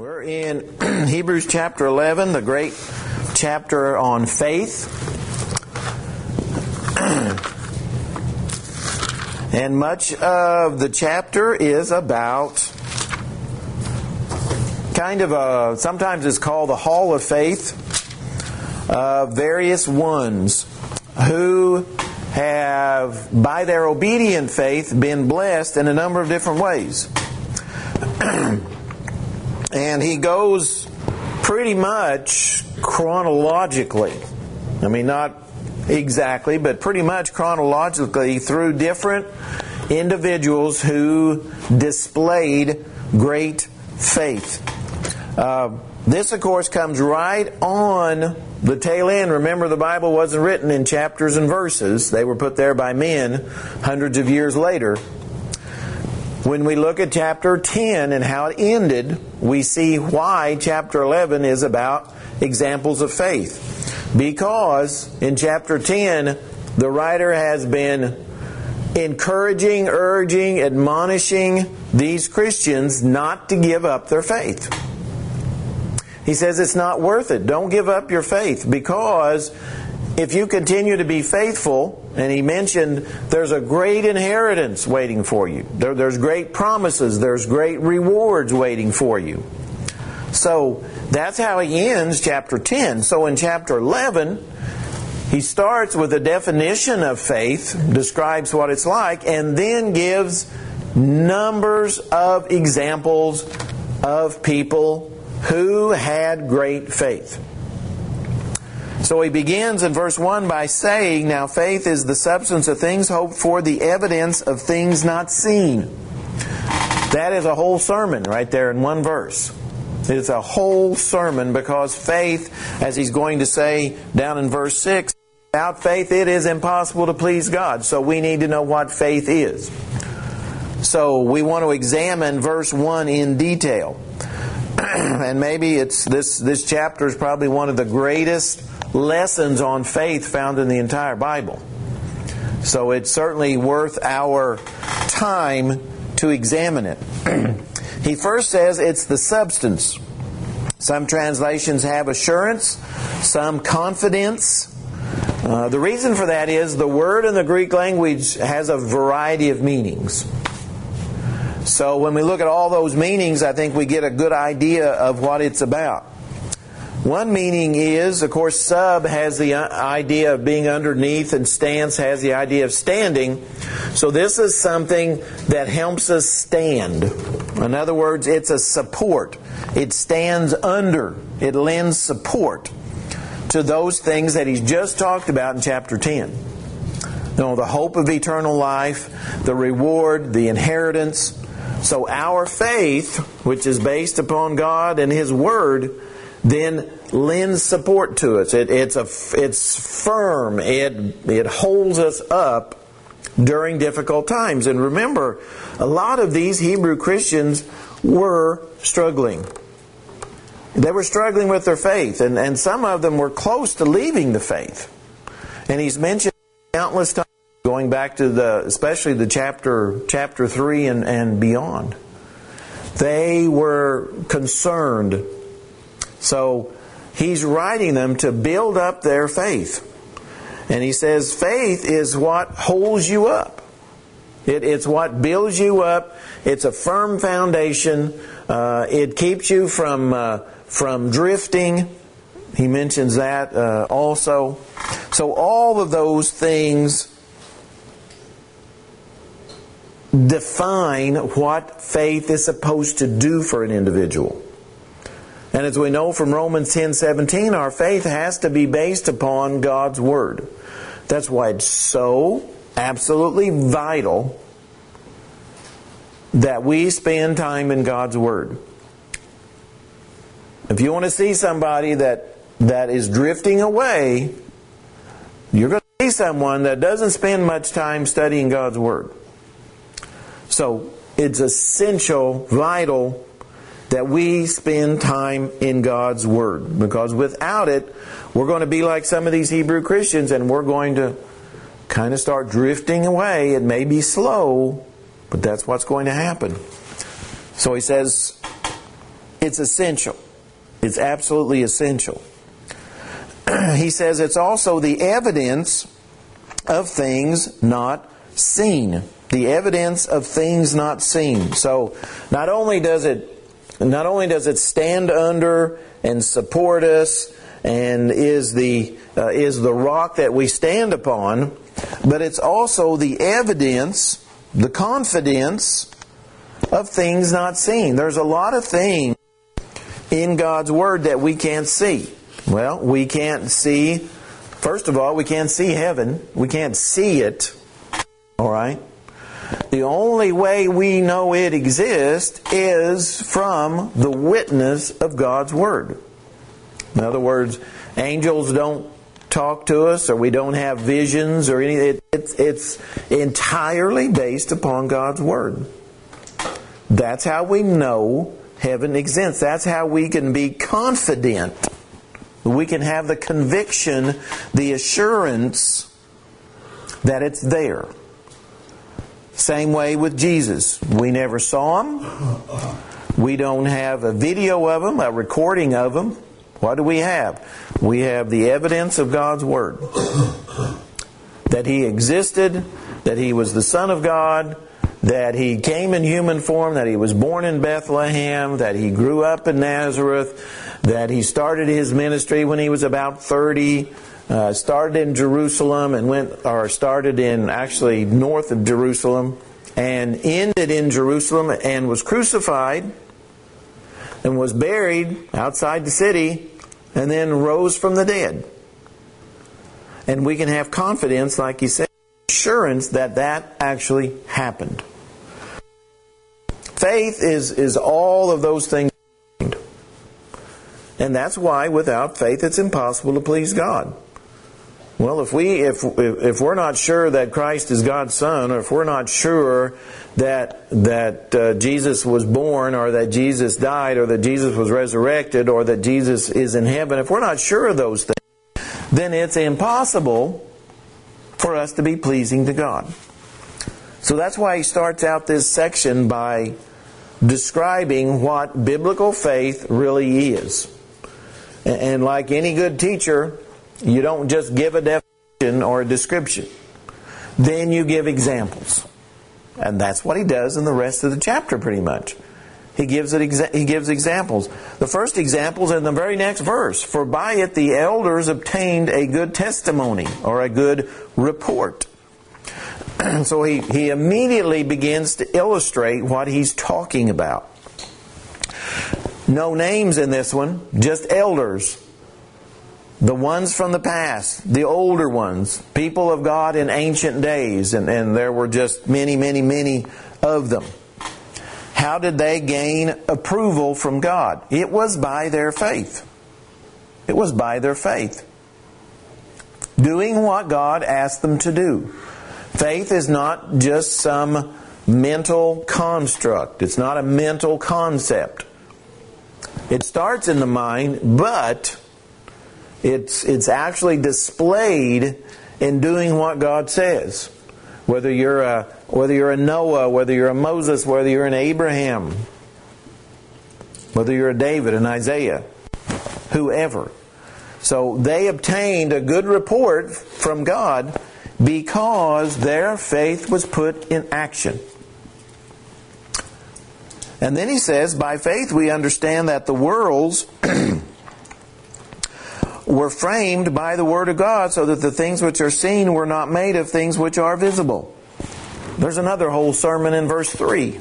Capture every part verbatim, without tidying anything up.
We're in Hebrews chapter eleven, the great chapter on faith. And much of the chapter is about kind of a, sometimes it's called the Hall of Faith, uh, various ones who have, by their obedient faith, been blessed in a number of different ways. And he goes pretty much chronologically. I mean, not exactly, but pretty much chronologically through different individuals who displayed great faith. Uh, this, of course, comes right on the tail end. Remember, the Bible wasn't written in chapters and verses. They were put there by men hundreds of years later. When we look at chapter ten and how it ended, we see why chapter eleven is about examples of faith. Because in chapter ten, the writer has been encouraging, urging, admonishing these Christians not to give up their faith. He says it's not worth it. Don't give up your faith, because if you continue to be faithful, and he mentioned there's a great inheritance waiting for you. There, there's great promises. There's great rewards waiting for you. So that's how he ends chapter ten. So in chapter eleven, he starts with a definition of faith, describes what it's like, and then gives numbers of examples of people who had great faith. So he begins in verse one by saying, "Now faith is the substance of things hoped for, the evidence of things not seen." That is a whole sermon right there in one verse. It's a whole sermon, because faith, as he's going to say down in verse six, without faith it is impossible to please God. So we need to know what faith is. So we want to examine verse one in detail. And maybe it's this, this chapter is probably one of the greatest lessons on faith found in the entire Bible. So it's certainly worth our time to examine it. He first says it's the substance. Some translations have assurance, some confidence. Uh, the reason for that is the word in the Greek language has a variety of meanings. So when we look at all those meanings, I think we get a good idea of what it's about. One meaning is, of course, sub has the idea of being underneath, and stance has the idea of standing. So this is something that helps us stand. In other words, it's a support. It stands under. It lends support to those things that he's just talked about in chapter ten. You know, the hope of eternal life, the reward, the inheritance. So our faith, which is based upon God and His Word, then lends support to us. It, it's a, it's firm. It, it holds us up during difficult times. And remember, a lot of these Hebrew Christians were struggling. They were struggling with their faith, and, and some of them were close to leaving the faith. And he's mentioned countless times, going back to the, especially the chapter, chapter three and, and beyond. They were concerned. So he's writing them to build up their faith. And he says faith is what holds you up. It, it's what builds you up. It's a firm foundation. Uh, it keeps you from uh, from drifting. He mentions that uh, also. So all of those things define what faith is supposed to do for an individual. And as we know from Romans ten seventeen, our faith has to be based upon God's Word. That's why it's so absolutely vital that we spend time in God's Word. If you want to see somebody that, that is drifting away, you're going to see someone that doesn't spend much time studying God's Word. So it's essential, vital, that we spend time in God's Word. Because without it, we're going to be like some of these Hebrew Christians, and we're going to kind of start drifting away. It may be slow, but that's what's going to happen. So he says, It's essential. It's absolutely essential. He says it's also the evidence of things not seen. The evidence of things not seen. So not only does it not only does it stand under and support us and is the uh, is the rock that we stand upon, but it's also the evidence, the confidence of things not seen. There's a lot of things in God's Word that we can't see. Well, we can't see, first of all, we can't see heaven. We can't see it. All right? The only way we know it exists is from the witness of God's Word. In other words, angels don't talk to us, or we don't have visions or anything. It, it's, it's entirely based upon God's Word. That's how we know heaven exists. That's how we can be confident. We can have the conviction, the assurance that it's there. Same way with Jesus. We never saw Him. We don't have a video of Him, a recording of Him. What do we have? We have the evidence of God's Word. That He existed, that He was the Son of God, that He came in human form, that He was born in Bethlehem, that He grew up in Nazareth, that He started His ministry when He was about thirty, uh, started in Jerusalem and went, or started in actually north of Jerusalem, and ended in Jerusalem and was crucified and was buried outside the city and then rose from the dead. And we can have confidence, like He said, assurance that that actually happened. Faith is, is all of those things. And that's why without faith it's impossible to please God. Well, if we if if we're not sure that Christ is God's Son, or if we're not sure that that uh, Jesus was born, or that Jesus died, or that Jesus was resurrected, or that Jesus is in heaven, if we're not sure of those things, then it's impossible for us to be pleasing to God. So that's why he starts out this section by describing what biblical faith really is. And like any good teacher, you don't just give a definition or a description. Then you give examples. And that's what he does in the rest of the chapter pretty much. He gives it. Exa- he gives examples. The first example is in the very next verse. For by it the elders obtained a good testimony, or a good report. So he, he immediately begins to illustrate what he's talking about. No names in this one, just elders. The ones from the past, the older ones, people of God in ancient days, and, and there were just many, many, many of them. How did they gain approval from God? It was by their faith. It was by their faith. Doing what God asked them to do. Faith is not just some mental construct. It's not a mental concept. It starts in the mind, but it's it's actually displayed in doing what God says. Whether you're a whether you're a Noah, whether you're a Moses, whether you're an Abraham, whether you're a David, an Isaiah, whoever. So they obtained a good report from God because their faith was put in action. And then he says, by faith we understand that the worlds were framed by the Word of God, so that the things which are seen were not made of things which are visible. There's another whole sermon in verse three.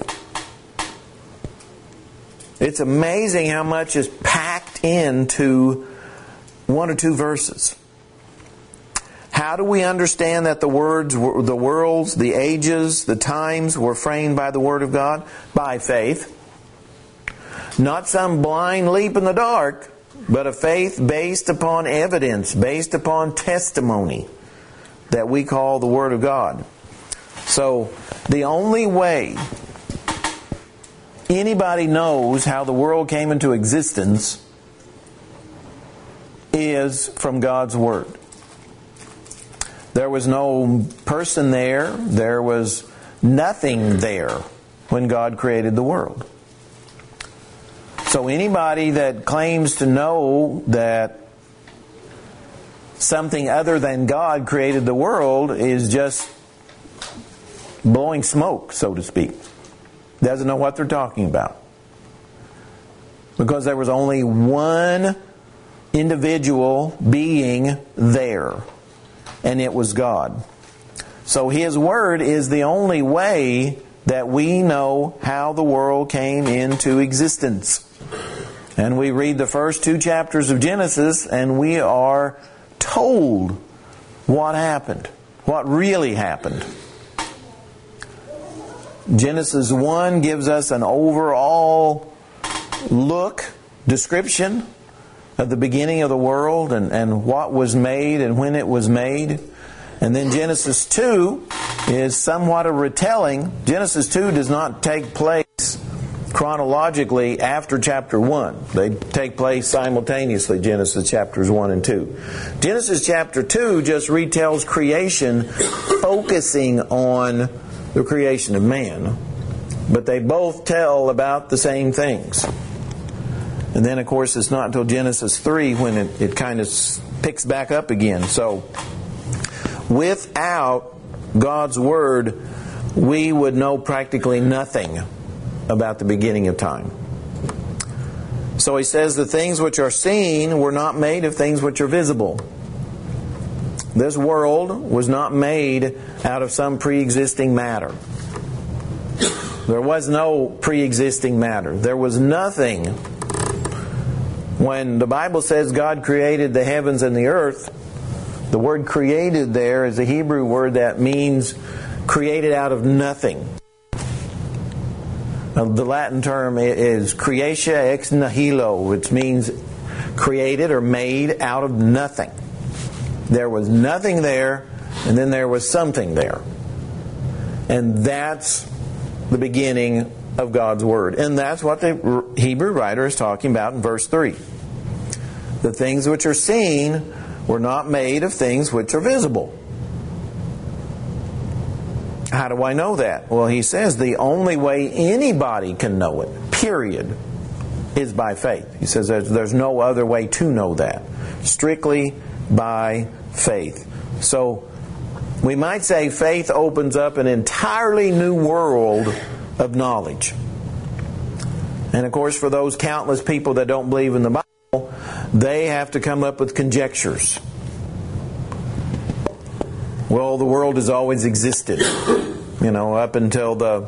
It's amazing how much is packed into one or two verses. How do we understand that the words, the worlds, the ages, the times were framed by the Word of God? By faith. Not some blind leap in the dark, but a faith based upon evidence, based upon testimony that we call the Word of God. So, the only way anybody knows how the world came into existence is from God's Word. There was no person there. There was nothing there when God created the world. So anybody that claims to know that something other than God created the world is just blowing smoke, so to speak. Doesn't know what they're talking about. Because there was only one individual being there, and it was God. So His Word is the only way that we know how the world came into existence. And we read the first two chapters of Genesis, and we are told what happened, what really happened. Genesis one gives us an overall look, description of the beginning of the world and, and what was made and when it was made. And then Genesis two is somewhat a retelling. Genesis two does not take place chronologically after chapter one. They take place simultaneously, Genesis chapters one and two. Genesis chapter two just retells creation, focusing on the creation of man. But they both tell about the same things. And then, of course, it's not until Genesis three when it, it kind of picks back up again. So, without God's Word, we would know practically nothing about the beginning of time. So he says the things which are seen were not made of things which are visible. This world was not made out of some pre-existing matter. There was no pre-existing matter. There was nothing. When the Bible says God created the heavens and the earth, the word created there is a Hebrew word that means created out of nothing. Now, the Latin term is creatia ex nihilo, which means created or made out of nothing. There was nothing there, and then there was something there. And that's the beginning of God's Word. And that's what the Hebrew writer is talking about in verse three. The things which are seen were not made of things which are visible. How do I know that? Well, he says the only way anybody can know it, period, is by faith. He says there's, there's no other way to know that. Strictly by faith. So, we might say faith opens up an entirely new world of knowledge. And of course, for those countless people that don't believe in the Bible, they have to come up with conjectures. Well, the world has always existed. You know, up until the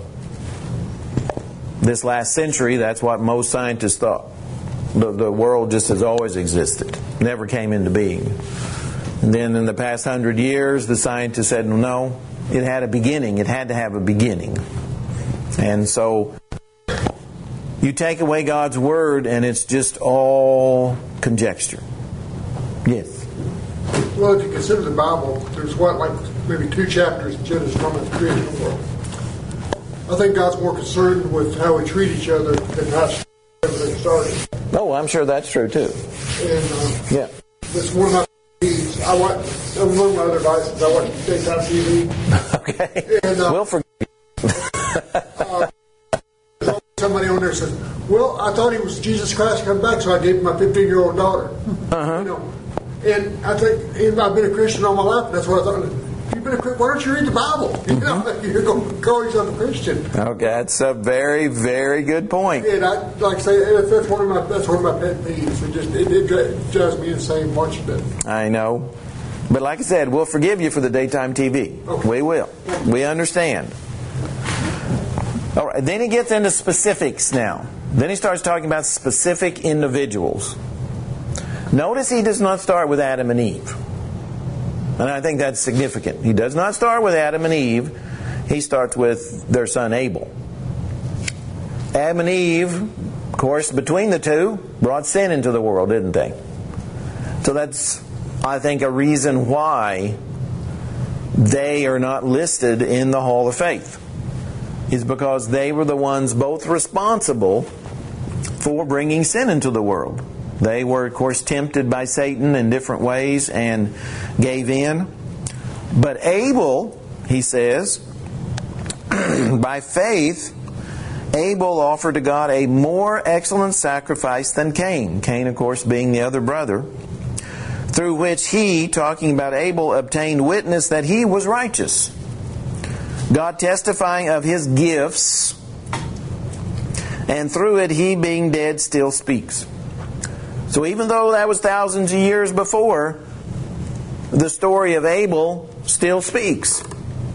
this last century, that's what most scientists thought. The, the world just has always existed. Never came into being. And then in the past hundred years, the scientists said, no, it had a beginning. It had to have a beginning. And so you take away God's Word and it's just all conjecture. Yes? Well, if you consider the Bible, there's what, like maybe two chapters in Genesis from the creation of the world. I think God's more concerned with how we treat each other than how everything started. Oh, I'm sure that's true too. And uh, yeah, that's one of my needs. I watch, one of my other devices, I watch daytime T V. Okay. And, uh, we'll forgive you. uh, somebody on there says, well, I thought he was Jesus Christ come back, so I gave him my fifteen-year-old daughter. Uh-huh. You know, and I think, and I've been a Christian all my life, and that's what I thought. You've been a Christian, why don't you read the Bible? You know, mm-hmm. You're going to call yourself a Christian. Okay, that's a very, very good point. And I, like I say, that's one of my that's one of my pet peeves. It just it, it drives me insane watching it. I know, but like I said, we'll forgive you for the daytime T V. Okay. We will. We understand. All right. Then he gets into specifics now. Then he starts talking about specific individuals. Notice he does not start with Adam and Eve. And I think that's significant. He does not start with Adam and Eve. He starts with their son Abel. Adam and Eve, of course, between the two, brought sin into the world, didn't they? So that's, I think, a reason why they are not listed in the Hall of Faith. Is because they were the ones both responsible for bringing sin into the world. They were, of course, tempted by Satan in different ways and gave in. But Abel, he says, by faith, Abel offered to God a more excellent sacrifice than Cain. Cain, of course, being the other brother, through which he, talking about Abel, obtained witness that he was righteous, God testifying of his gifts, and through it he, being dead, still speaks. So even though that was thousands of years before, the story of Abel still speaks.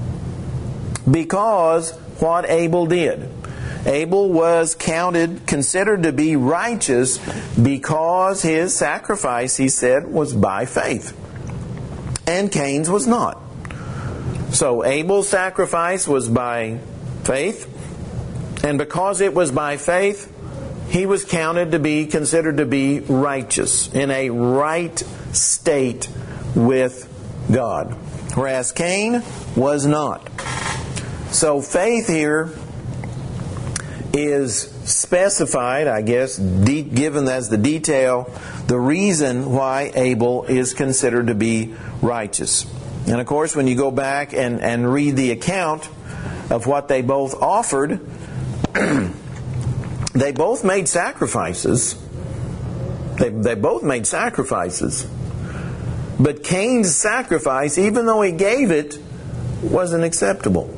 Because what Abel did. Abel was counted, considered to be righteous because his sacrifice, he said, was by faith. And Cain's was not. So Abel's sacrifice was by faith. And because it was by faith, he was counted to be, considered to be righteous, in a right state with God. Whereas Cain was not. So faith here is specified, I guess, de- given as the detail, the reason why Abel is considered to be righteous. And of course, when you go back and, and read the account of what they both offered, they both made sacrifices. They, they both made sacrifices. But Cain's sacrifice, even though he gave it, wasn't acceptable.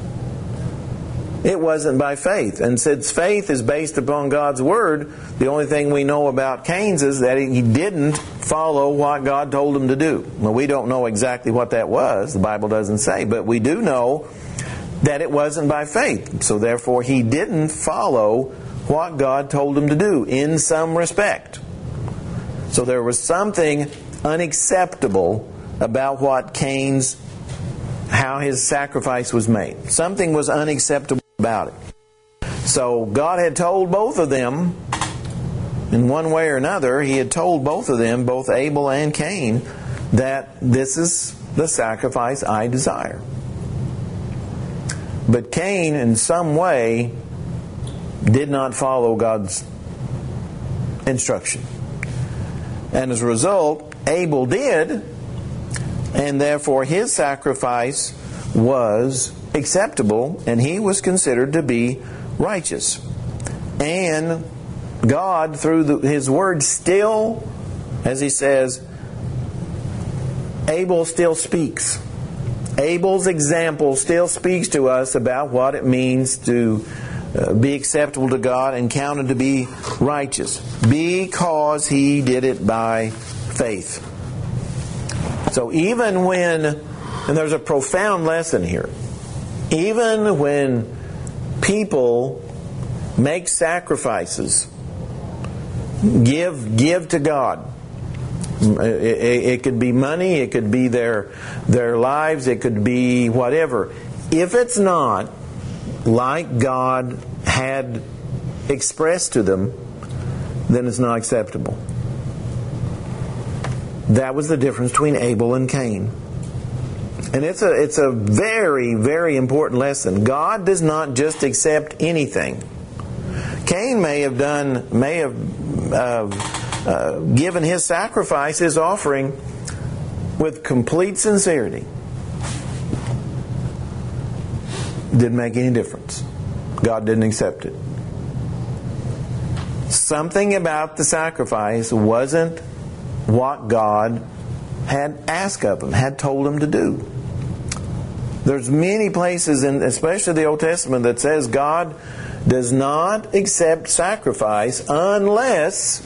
It wasn't by faith. And since faith is based upon God's Word, the only thing we know about Cain's is that he didn't follow what God told him to do. Well, we don't know exactly what that was. The Bible doesn't say. But we do know that it wasn't by faith. So therefore, he didn't follow what God told him to do in some respect. So there was something unacceptable about what Cain's, how his sacrifice was made. Something was unacceptable about it. So God had told both of them, in one way or another, He had told both of them, both Abel and Cain, that this is the sacrifice I desire. But Cain, in some way, did not follow God's instruction. And as a result, Abel did, and therefore his sacrifice was acceptable, and he was considered to be righteous. And God, through the, His Word, still, as He says, Abel still speaks. Abel's example still speaks to us about what it means to uh, be acceptable to God and counted to be righteous, because he did it by faith. So even when, and there's a profound lesson here, even when people make sacrifices, give give to God. It, it, it could be money, it could be their their lives, it could be whatever. If it's not like God had expressed to them, then it's not acceptable. That was the difference between Abel and Cain. And it's a it's a very, very important lesson. God does not just accept anything. Cain may have done, may have uh, uh, given his sacrifice, his offering, with complete sincerity. Didn't make any difference. God didn't accept it. Something about the sacrifice wasn't what God had asked of him, had told him to do. There's many places, in especially the Old Testament, that says God does not accept sacrifice unless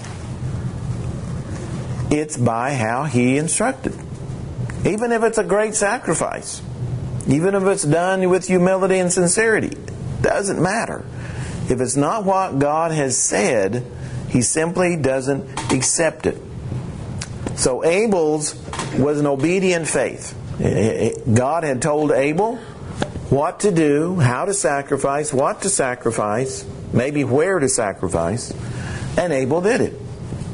it's by how He instructed. Even if it's a great sacrifice, even if it's done with humility and sincerity, doesn't matter. If it's not what God has said, He simply doesn't accept it. So Abel's was an obedient faith. God had told Abel what to do, how to sacrifice, what to sacrifice, maybe where to sacrifice, and Abel did it.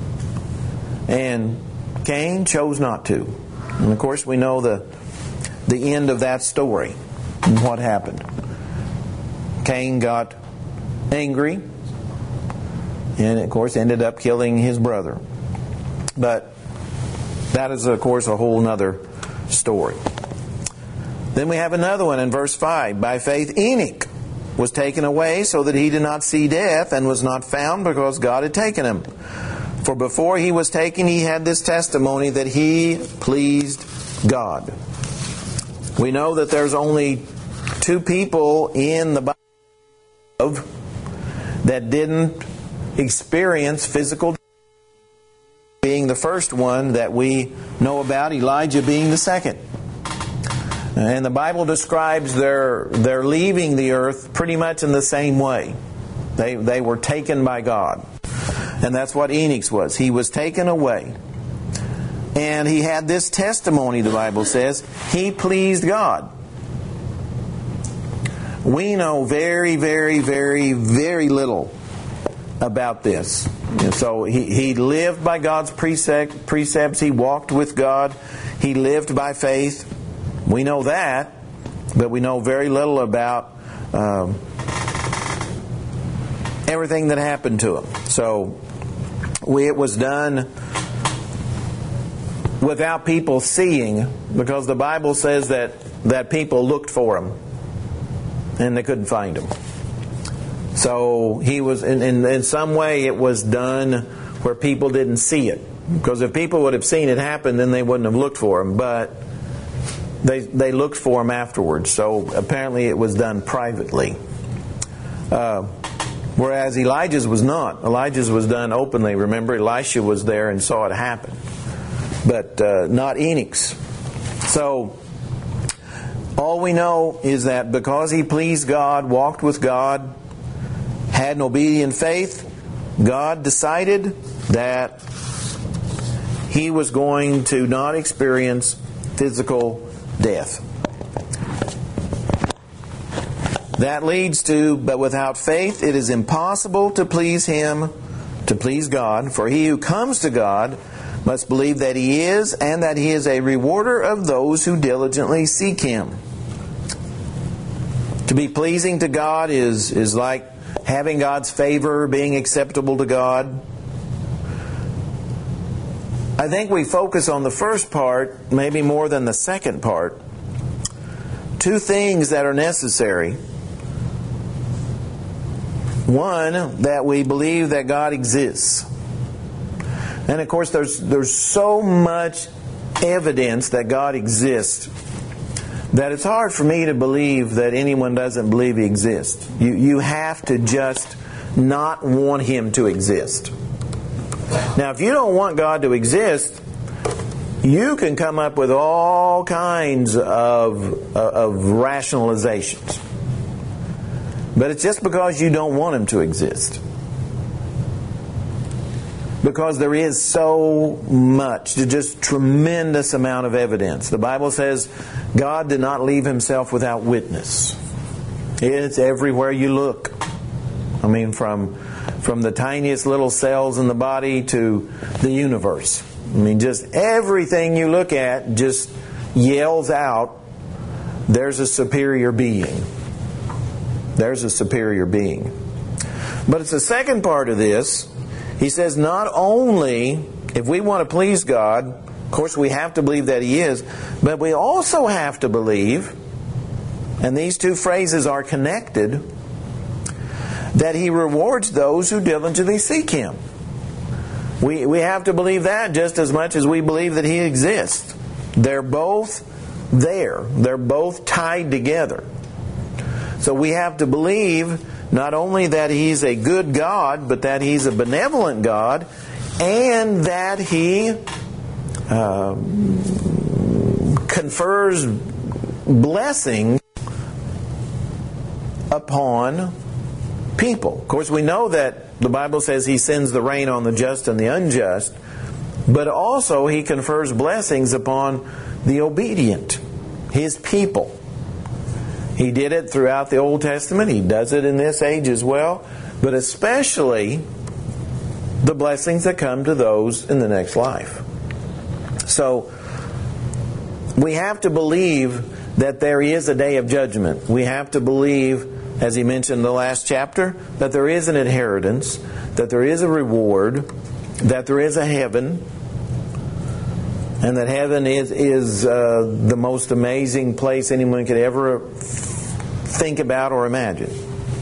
And Cain chose not to. And of course we know the the end of that story and what happened. Cain got angry and of course ended up killing his brother. But that is of course a whole other story. Then we have another one in verse five. By faith Enoch was taken away so that he did not see death, and was not found because God had taken him. For before he was taken, he had this testimony that he pleased God. We know that there's only two people in the Bible that didn't experience physical death, being the first one that we know about, Elijah being the second. And the Bible describes their their leaving the earth pretty much in the same way. They they were taken by God. And that's what Enoch was. He was taken away. And he had this testimony, the Bible says, he pleased God. We know very, very, very, very little about this. And so he, he lived by God's precept, precepts. He walked with God. He lived by faith. We know that, but we know very little about um, everything that happened to him. So we, it was done without people seeing, because the Bible says that, that people looked for him and they couldn't find him. So he was, in, in, in some way it was done where people didn't see it. Because if people would have seen it happen, then they wouldn't have looked for him. But they they looked for him afterwards. So apparently it was done privately. Uh, whereas Elijah's was not. Elijah's was done openly. Remember, Elisha was there and saw it happen. But uh, not Enoch's. So all we know is that because he pleased God, walked with God, had an obedient faith, God decided that he was going to not experience physical death. That leads to, but without faith it is impossible to please him, to please God. For he who comes to God must believe that he is, and that he is a rewarder of those who diligently seek him. To be pleasing to God is, is like having God's favor, being acceptable to God. I think we focus on the first part maybe more than the second part. Two things that are necessary. One, that we believe that God exists. And of course there's there's so much evidence that God exists that it's hard for me to believe that anyone doesn't believe He exists. You you have to just not want Him to exist. Now, if you don't want God to exist, you can come up with all kinds of, of rationalizations. But it's just because you don't want Him to exist. Because there is so much, just tremendous amount of evidence. The Bible says God did not leave Himself without witness. It's everywhere you look. I mean, from... from the tiniest little cells in the body to the universe. I mean, just everything you look at just yells out, there's a superior being. There's a superior being. But it's the second part of this. He says not only, if we want to please God, of course we have to believe that He is, but we also have to believe, and these two phrases are connected, that He rewards those who diligently seek Him. We we have to believe that just as much as we believe that He exists. They're both there. They're both tied together. So we have to believe not only that He's a good God, but that He's a benevolent God, and that He uh, confers blessing upon people. Of course, we know that the Bible says He sends the rain on the just and the unjust, but also He confers blessings upon the obedient, His people. He did it throughout the Old Testament. He does it in this age as well, but especially the blessings that come to those in the next life. So we have to believe that there is a day of judgment. We have to believe, as he mentioned in the last chapter, that there is an inheritance, that there is a reward, that there is a heaven, and that heaven is, is uh, the most amazing place anyone could ever think about or imagine.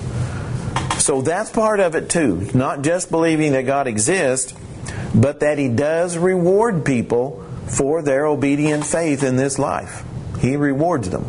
So that's part of it too. Not just believing that God exists, but that He does reward people for their obedient faith in this life. He rewards them.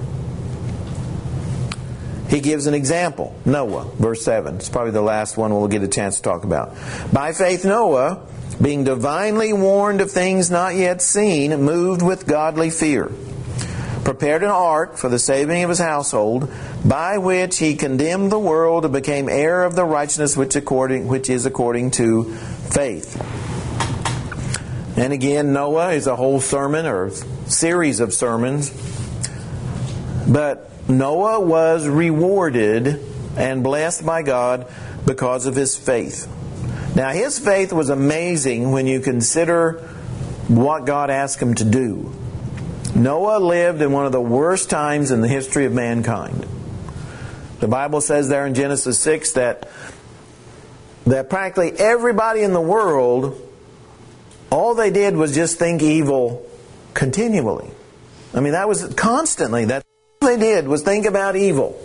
He gives an example. Noah, verse seven. It's probably the last one we'll get a chance to talk about. By faith Noah, being divinely warned of things not yet seen, moved with godly fear, prepared an ark for the saving of his household, by which he condemned the world and became heir of the righteousness which according which is according to faith. And again, Noah is a whole sermon or series of sermons. But Noah was rewarded and blessed by God because of his faith. Now, his faith was amazing when you consider what God asked him to do. Noah lived in one of the worst times in the history of mankind. The Bible says there in Genesis six that, that practically everybody in the world, all they did was just think evil continually. I mean, that was constantly. That's all they did was think about evil.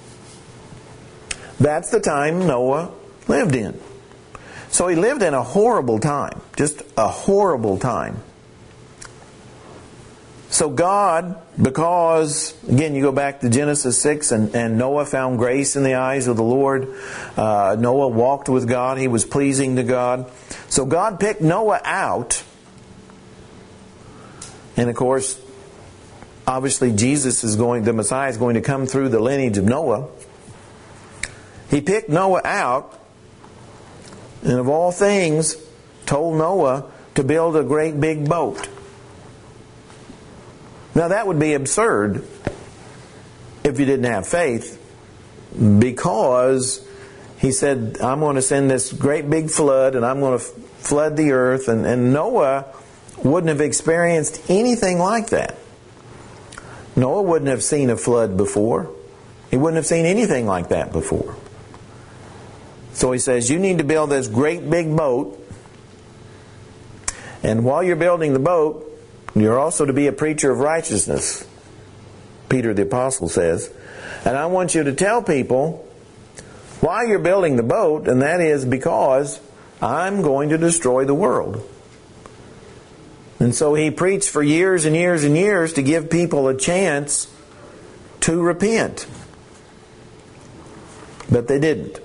That's the time Noah lived in. So he lived in a horrible time. Just a horrible time. So God, because, again, you go back to Genesis six, and, and Noah found grace in the eyes of the Lord. Uh, Noah walked with God. He was pleasing to God. So God picked Noah out. And of course, obviously Jesus is going, the Messiah is going to come through the lineage of Noah. He picked Noah out, and of all things, told Noah to build a great big boat. Now that would be absurd if you didn't have faith, because he said, I'm going to send this great big flood and I'm going to flood the earth. And, and Noah wouldn't have experienced anything like that. Noah wouldn't have seen a flood before. He wouldn't have seen anything like that before. So he says, you need to build this great big boat. And while you're building the boat, you're also to be a preacher of righteousness, Peter the Apostle says. And I want you to tell people why you're building the boat, and that is because I'm going to destroy the world. And so he preached for years and years and years to give people a chance to repent. But they didn't.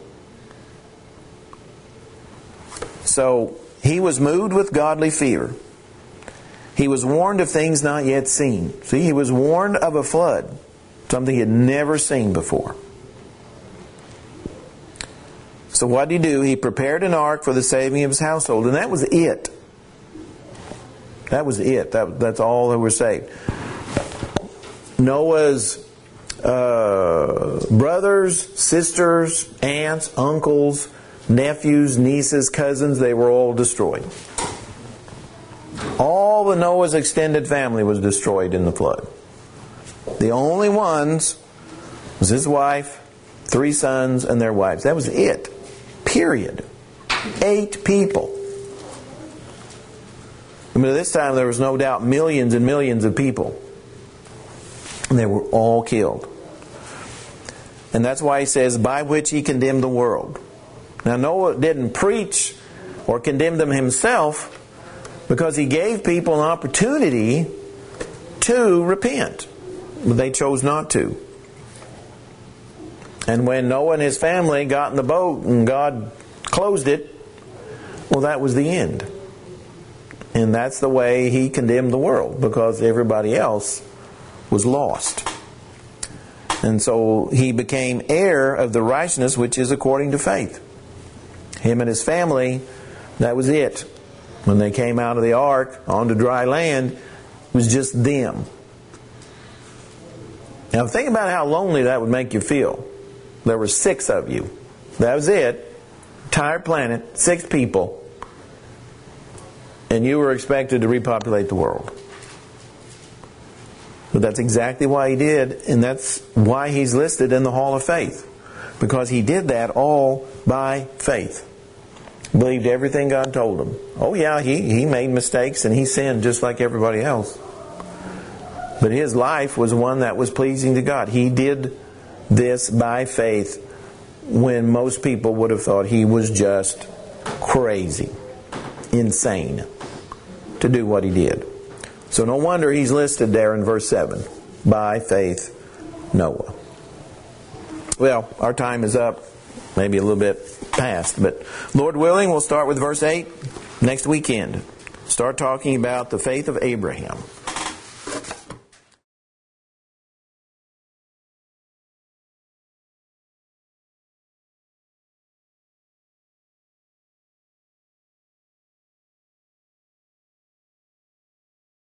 So he was moved with godly fear. He was warned of things not yet seen. See, he was warned of a flood, something he had never seen before. So what did he do? He prepared an ark for the saving of his household, and that was it. That was it. That, that's all that were saved. Noah's uh, brothers, sisters, aunts, uncles, nephews, nieces, cousins, they were all destroyed. All of Noah's extended family was destroyed in the flood. The only ones was his wife, three sons, and their wives. That was it. Period. Eight people. I mean, at this time there was no doubt millions and millions of people. And they were all killed. And that's why he says, by which he condemned the world. Now Noah didn't preach or condemn them himself, because he gave people an opportunity to repent. But they chose not to. And when Noah and his family got in the boat and God closed it, well, that was the end. And that's the way he condemned the world, because everybody else was lost. And so he became heir of the righteousness which is according to faith. Him and his family, that was it. When they came out of the ark onto dry land, it was just them. Now think about how lonely that would make you feel. There were six of you. That was it. Entire planet, six people. And you were expected to repopulate the world. But that's exactly why he did, and that's why he's listed in the Hall of Faith. Because he did that all by faith. Believed everything God told him. Oh yeah, he, he made mistakes and he sinned just like everybody else. But his life was one that was pleasing to God. He did this by faith, when most people would have thought he was just crazy, insane to do what he did. So no wonder he's listed there in verse seven. By faith, Noah. Well, our time is up. Maybe a little bit past. But Lord willing, we'll start with verse eight next weekend. Start talking about the faith of Abraham.